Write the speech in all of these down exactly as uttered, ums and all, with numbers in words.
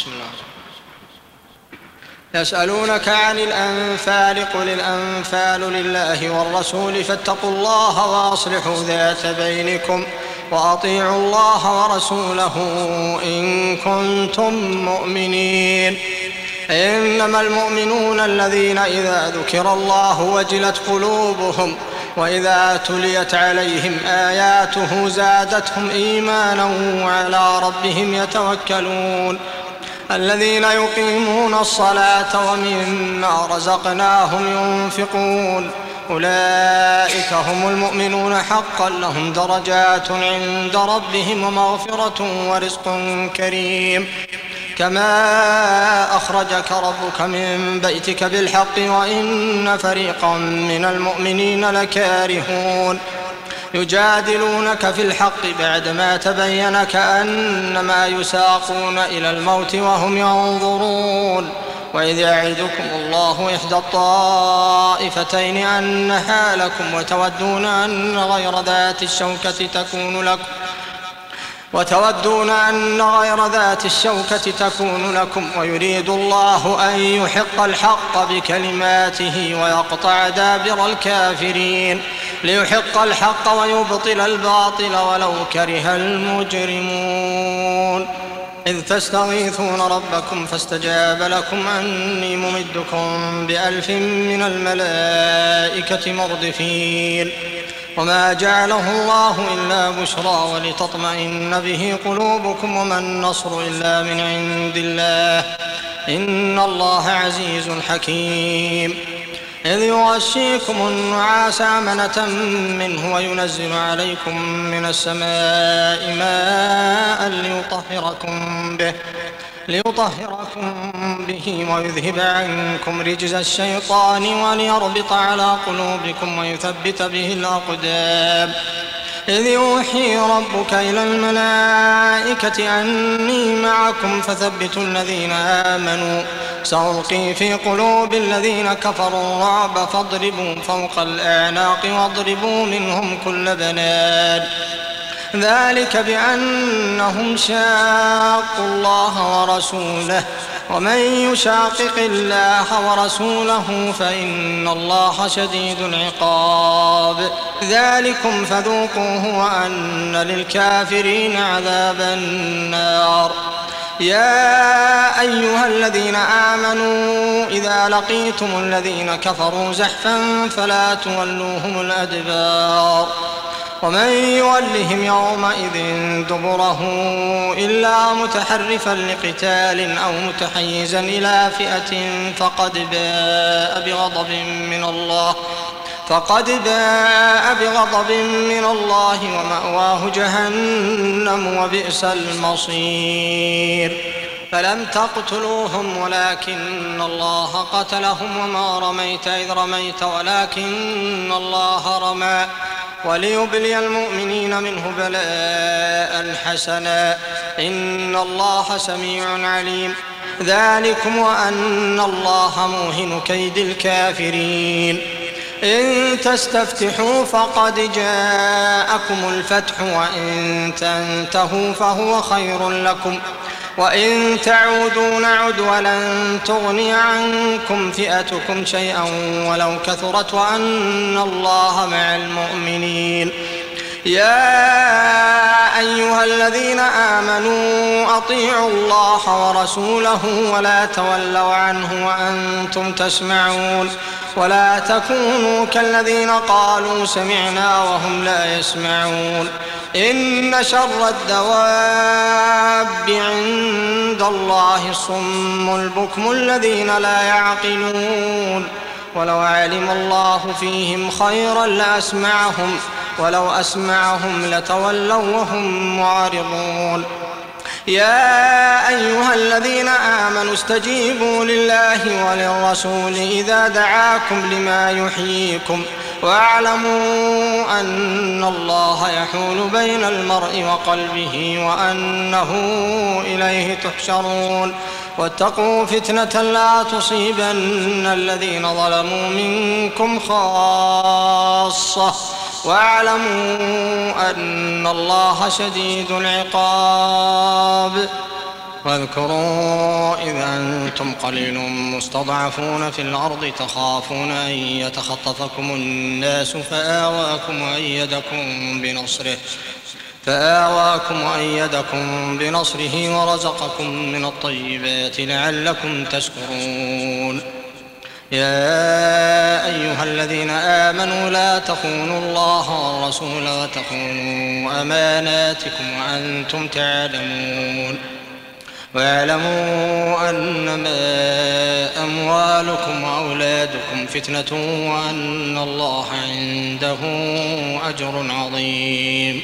بسم الله. يسألونك عن الأنفال قل الأنفال لله والرسول فاتقوا الله وأصلحوا ذات بينكم وأطيعوا الله ورسوله إن كنتم مؤمنين. إنما المؤمنون الذين إذا ذكر الله وجلت قلوبهم وإذا تليت عليهم آياته زادتهم إيمانا وعلى ربهم يتوكلون. الذين يقيمون الصلاة ومما رزقناهم ينفقون أولئك هم المؤمنون حقا لهم درجات عند ربهم ومغفرة ورزق كريم. كما أخرجك ربك من بيتك بالحق وإن فريقا من المؤمنين لكارهون. يجادلونك في الحق بعدما تبين كأنما يساقون إلى الموت وهم ينظرون. وإذ يعدكم الله إحدى الطائفتين أنها لكم وتودون أن غير ذات الشوكة تكون لكم وتودون أن غير ذات الشوكة تكون لكم ويريد الله أن يحق الحق بكلماته ويقطع دابر الكافرين ليحق الحق ويبطل الباطل ولو كره المجرمون. إذ تستغيثون ربكم فاستجاب لكم أني ممدكم بألف من الملائكة مردفين. وما جعله الله إلا بشرى ولتطمئن به قلوبكم وما النصر إلا من عند الله إن الله عزيز حكيم. إذ يغشيكم النعاس أمنة منه وينزل عليكم من السماء ماء ليطهركم به ليطهركم به ويذهب عنكم رجز الشيطان وليربط على قلوبكم ويثبت به الأقدام. إذ يوحي ربك إلى الملائكة أني معكم فثبتوا الذين آمنوا سألقي في قلوب الذين كفروا الرعب فاضربوا فوق الأعناق واضربوا منهم كل بنان. ذلك بأنهم شاقوا الله ورسوله ومن يشاقق الله ورسوله فإن الله شديد العقاب. ذلكم فذوقوه وأن للكافرين عذاب النار. يا أيها الذين آمنوا إذا لقيتم الذين كفروا زحفا فلا تولوهم الأدبار ومن يولهم يومئذ دبره إلا متحرفا لقتال أو متحيزا إلى فئة فقد باء بغضب من الله فقد باء بغضب من الله ومأواه جهنم وبئس المصير. فلم تقتلوهم ولكن الله قتلهم وما رميت إذ رميت ولكن الله رمى وليبلي المؤمنين منه بلاء حسنا إن الله سميع عليم. ذلكم وأن الله موهن كيد الكافرين. إن تستفتحوا فقد جاءكم الفتح وإن تنتهوا فهو خير لكم وإن تعودوا نعد ولن تغني عنكم فئتكم شيئا ولو كثرت وأن الله مع المؤمنين. يا أيها الذين آمنوا أطيعوا الله ورسوله ولا تولوا عنه وأنتم تسمعون ولا تكونوا كالذين قالوا سمعنا وهم لا يسمعون. إن شر الدواب عند الله الصم البكم الذين لا يعقلون. ولو علم الله فيهم خيرا لأسمعهم ولو أسمعهم لتولوا وهم معرضون. يا أيها الذين آمنوا استجيبوا لله وللرسول إذا دعاكم لما يحييكم واعلموا أن الله يحول بين المرء وقلبه وأنه إليه تحشرون. واتقوا فتنة لا تصيبن الذين ظلموا منكم خاصة واعلموا أن الله شديد العقاب. واذكروا إذ أنتم قليل مستضعفون في الأرض تخافون أن يتخطفكم الناس فآواكم وأيدكم بنصره فآواكم وأيدكم بنصره ورزقكم من الطيبات لعلكم تشكرون. يا أيها الذين آمنوا لا تخونوا الله والرسول وتخونوا أماناتكم وأنتم تعلمون واعلموا أنما أموالكم وأولادكم فتنة وأن الله عنده أجر عظيم.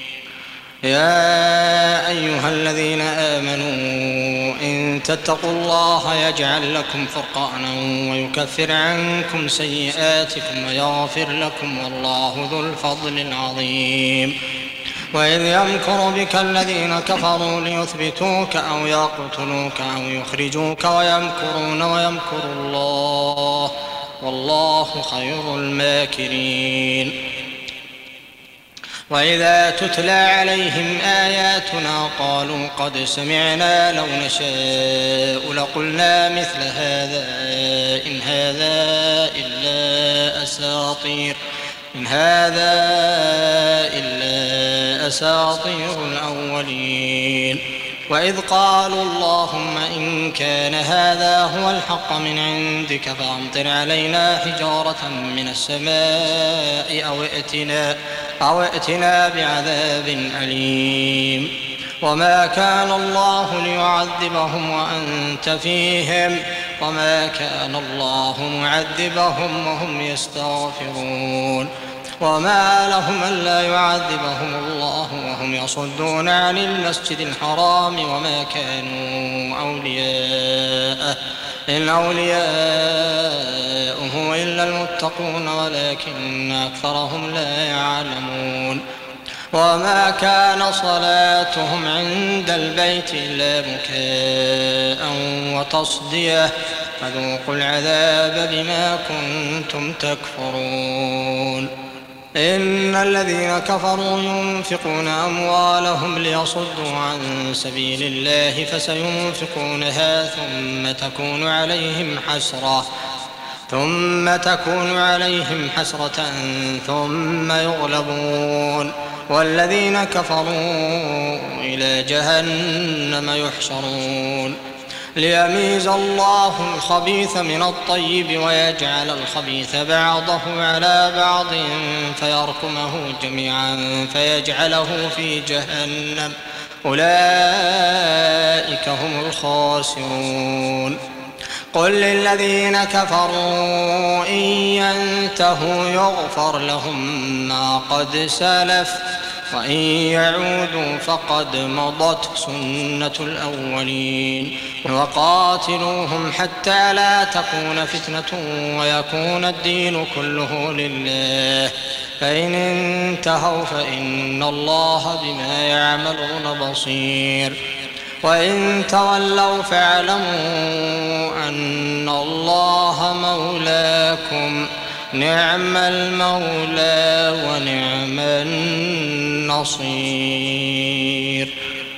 يا أيها الذين آمنوا إن تتقوا الله يجعل لكم فرقانا ويكفر عنكم سيئاتكم ويغفر لكم والله ذو الفضل العظيم. وإذ يمكر بك الذين كفروا ليثبتوك أو يقتلوك أو يخرجوك ويمكرون ويمكر الله والله خير الماكرين. وإذا تتلى عليهم آياتنا قالوا قد سمعنا لو نشاء لقلنا مثل هذا إن هذا إلا أساطير إن هذا إلا أساطير الأولين. وإذ قالوا اللهم إن كان هذا هو الحق من عندك فأمطر علينا حجارة من السماء أو ائتنا, أو ائتنا بعذاب أليم. وما كان الله ليعذبهم وأنت فيهم وما كان الله معذبهم وهم يستغفرون. وما لهم ألا يعذبهم الله وهم يصدون عن المسجد الحرام وما كانوا أولياءه إن أولياؤه إلا المتقون ولكن أكثرهم لا يعلمون. وما كان صلاتهم عند البيت إلا بكاء وتصدية فذوقوا العذاب بما كنتم تكفرون. إن الذين كفروا ينفقون أموالهم ليصدوا عن سبيل الله فسينفقونها ثم تكون عليهم حسرة ثم تكون عليهم حسرة ثم يغلبون والذين كفروا إلى جهنم يحشرون. ليميز الله الخبيث من الطيب ويجعل الخبيث بعضه على بعض فيركمه جميعا فيجعله في جهنم أولئك هم الخاسرون. قل للذين كفروا إن ينتهوا يغفر لهم ما قد سلف وإن يعودوا فقد مضت سنة الأولين. وقاتلوهم حتى لا تكون فتنة ويكون الدين كله لله فإن انتهوا فإن الله بما يعملون بصير. وإن تولوا فاعلموا أن الله مولاكم نعم المولى ونعم النصير.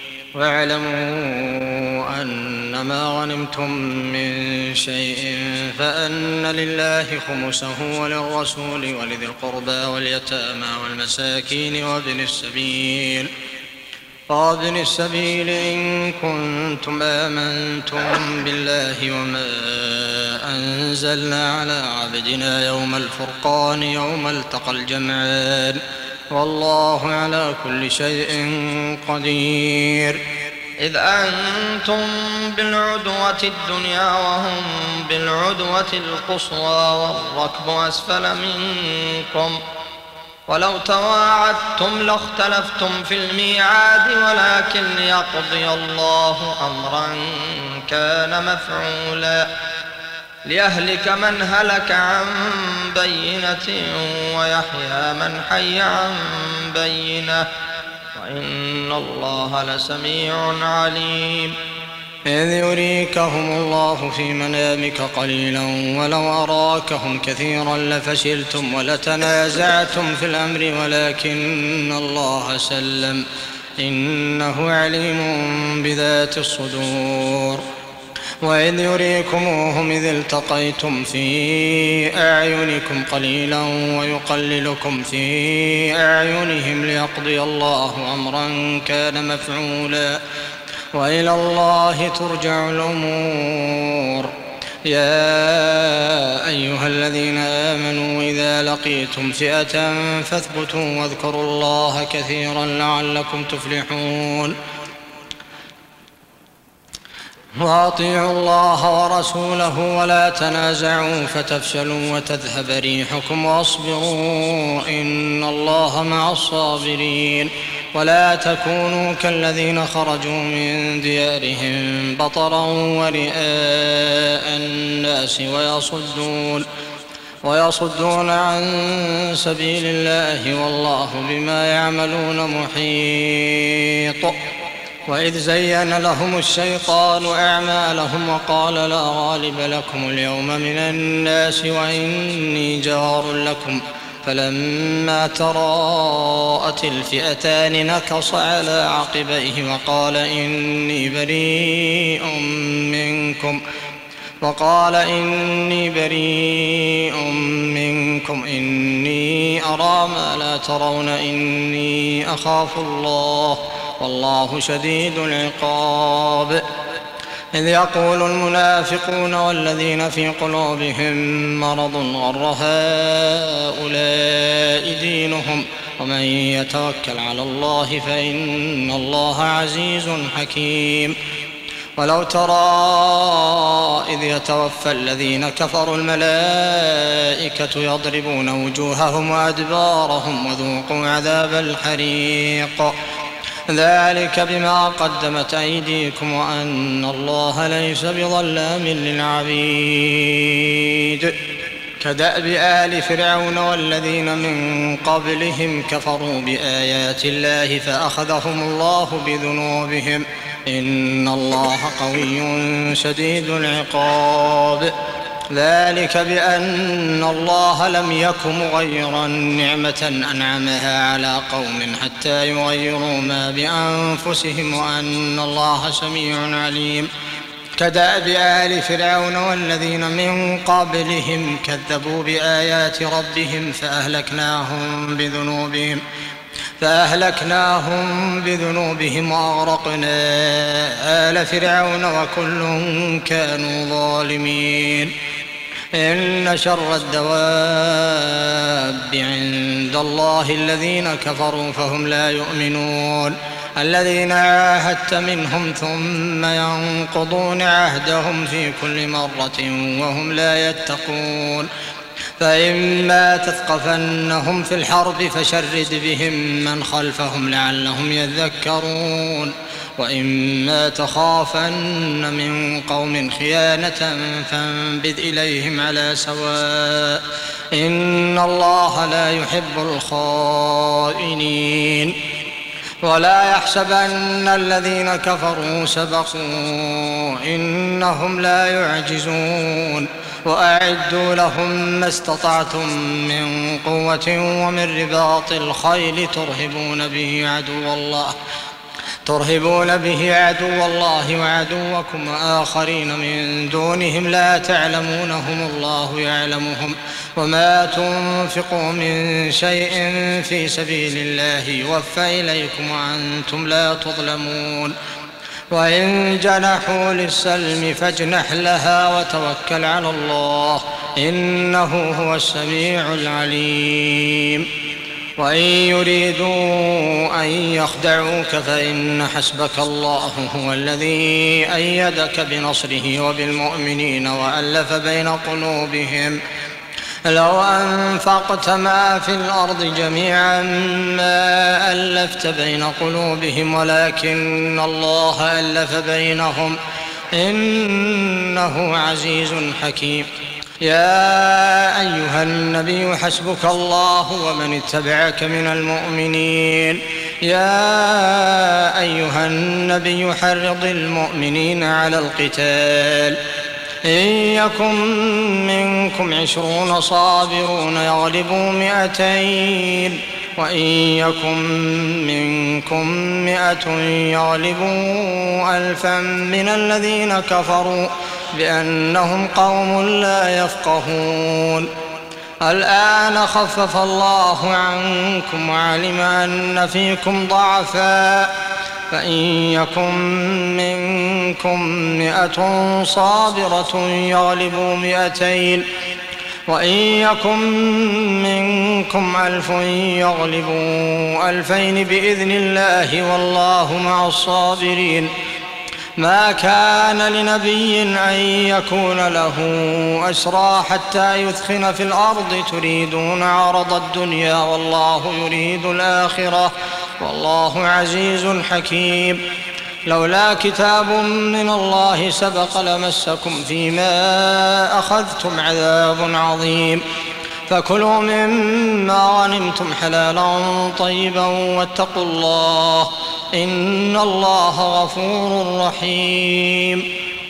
واعلموا أنما غنمتم من شيء فأن لله خمسه وللرسول ولذي القربى واليتامى والمساكين وابن السبيل وابن السبيل إن كنتم آمنتم بالله وما أنزلنا على عبدنا يوم الفرقان يوم التقى الجمعان والله على كل شيء قدير. إذ أنتم بالعدوة الدنيا وهم بالعدوة القصوى والركب أسفل منكم ولو تواعدتم لاختلفتم في الميعاد ولكن ليقضي الله أمرا كان مفعولا ليهلك من هلك عن بينة ويحيى من حي عن بينة وإن الله لسميع عليم. إذ يريكهم الله في منامك قليلا ولو أراكهم كثيرا لفشلتم ولتنازعتم في الأمر ولكن الله سلم إنه عليم بذات الصدور. وإذ يريكموهم إذ التقيتم في أعينكم قليلا ويقللكم في أعينهم ليقضي الله أمرا كان مفعولا وإلى الله ترجع الأمور. يا أيها الذين آمنوا إذا لقيتم فئة فاثبتوا واذكروا الله كثيرا لعلكم تفلحون. وأطيعوا الله ورسوله ولا تنازعوا فتفشلوا وتذهب ريحكم واصبروا إن الله مع الصابرين. ولا تكونوا كالذين خرجوا من ديارهم بطرا ورئاء الناس ويصدون ويصدون عن سبيل الله والله بما يعملون محيط. وإذ زين لهم الشيطان أعمالهم وقال لا غالب لكم اليوم من الناس وإني جار لكم فلما تراءت الفئتان نكص على عقبيه وقال إني بريء منكم وقال إني بريء منكم إني أرى ما لا ترون إني أخاف الله والله شديد العقاب. إذ يقول المنافقون والذين في قلوبهم مرض غر هؤلاء دينهم ومن يتوكل على الله فإن الله عزيز حكيم. ولو ترى إذ يتوفى الذين كفروا الملائكة يضربون وجوههم وأدبارهم وذوقوا عذاب الحريق ذلك بما قدمت أيديكم وأن الله ليس بظلام للعبيد. كدأب آل فرعون والذين من قبلهم كفروا بآيات الله فأخذهم الله بذنوبهم إن الله قوي شديد العقاب. ذلك بأن الله لم يك مغيرا نعمة أنعمها على قوم حتى يغيروا ما بأنفسهم وأن الله سميع عليم. كدأب آل فرعون والذين من قبلهم كذبوا بآيات ربهم فأهلكناهم بذنوبهم فأهلكناهم بذنوبهم وأغرقنا آل فرعون وكل كانوا ظالمين. إن شر الدواب عند الله الذين كفروا فهم لا يؤمنون الذين عاهدت منهم ثم ينقضون عهدهم في كل مرة وهم لا يتقون. فإما تثقفنهم في الحرب فشرد بهم من خلفهم لعلهم يذكرون وإما تخافن من قوم خيانة فانبذ إليهم على سواء إن الله لا يحب الخائنين. ولا يحسبن الذين كفروا سبقوا إنهم لا يعجزون وأعدوا لهم ما استطعتم من قوة ومن رباط الخيل ترهبون به عدو الله ترهبون به عدو الله وعدوكم وآخرين من دونهم لا تعلمونهم الله يعلمهم وما تنفقوا من شيء في سبيل الله يوفى إليكم وأنتم لا تظلمون. وإن جنحوا للسلم فاجنح لها وتوكل على الله إنه هو السميع العليم. وإن يريدوا أن يخدعوك فإن حسبك الله هو الذي أيدك بنصره وبالمؤمنين وألف بين قلوبهم لو أنفقت ما في الأرض جميعا ما ألفت بين قلوبهم ولكن الله ألف بينهم إنه عزيز حكيم. يا أيها النبي حسبك الله ومن اتبعك من المؤمنين. يا أيها النبي حرض المؤمنين على القتال إن يكن منكم عشرون صابرون يغلبوا مئتين وإن يكن منكم مئة يغلبوا ألفا من الذين كفروا بأنهم قوم لا يفقهون. الآن خفف الله عنكم وعلم أن فيكم ضعفا فإن يكن منكم مئة صابرة يغلبوا مئتين وإن يكن منكم ألف يغلبوا ألفين بإذن الله والله مع الصابرين. ما كان لنبي أن يكون له أسرى حتى يثخن في الأرض تريدون عرض الدنيا والله يريد الآخرة والله عزيز حكيم. لولا كتاب من الله سبق لمسكم فيما أخذتم عذاب عظيم فكلوا مما غنمتم حلالا طيبا واتقوا الله إن الله غفور رحيم.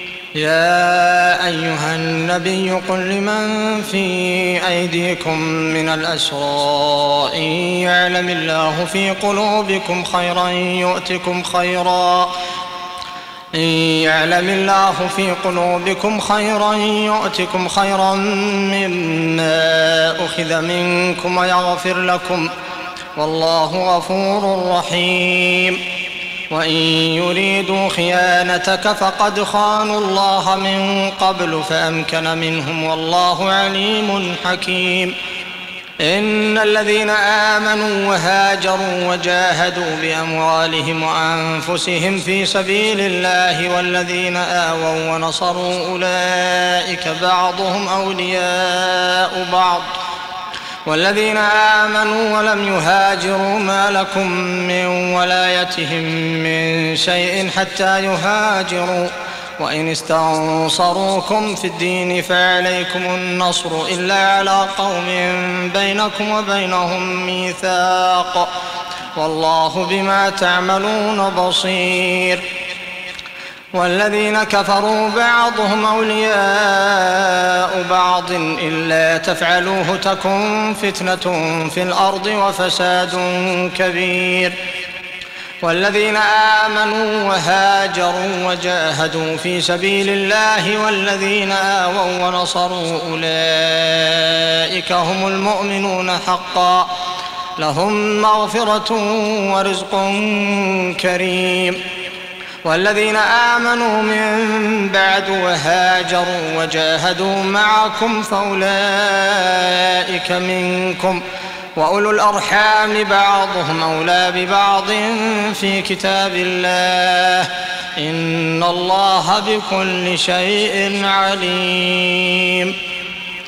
يا أيها النبي قل لمن في أيديكم من الأسرى إن يعلم الله في قلوبكم خيرا يؤتكم خيرا إن يعلم الله في قلوبكم خيرا يؤتكم خيرا مما أخذ منكم ويغفر لكم والله غفور رحيم. وإن يريدوا خيانتك فقد خانوا الله من قبل فأمكن منهم والله عليم حكيم. إن الذين آمنوا وهاجروا وجاهدوا بأموالهم وأنفسهم في سبيل الله والذين آووا ونصروا أولئك بعضهم أولياء بعض والذين آمنوا ولم يهاجروا ما لكم من ولايتهم من شيء حتى يهاجروا وإن استنصروكم في الدين فعليكم النصر إلا على قوم بينكم وبينهم ميثاق والله بما تعملون بصير. والذين كفروا بعضهم أولياء بعض إلا تفعلوه تكن فتنة في الأرض وفساد كبير. والذين آمنوا وهاجروا وجاهدوا في سبيل الله والذين آووا ونصروا أولئك هم المؤمنون حقا لهم مغفرة ورزق كريم. والذين آمنوا من بعد وهاجروا وجاهدوا معكم فأولئك منكم وأولو الأرحام بعضهم أولى ببعض في كتاب الله إن الله بكل شيء عليم.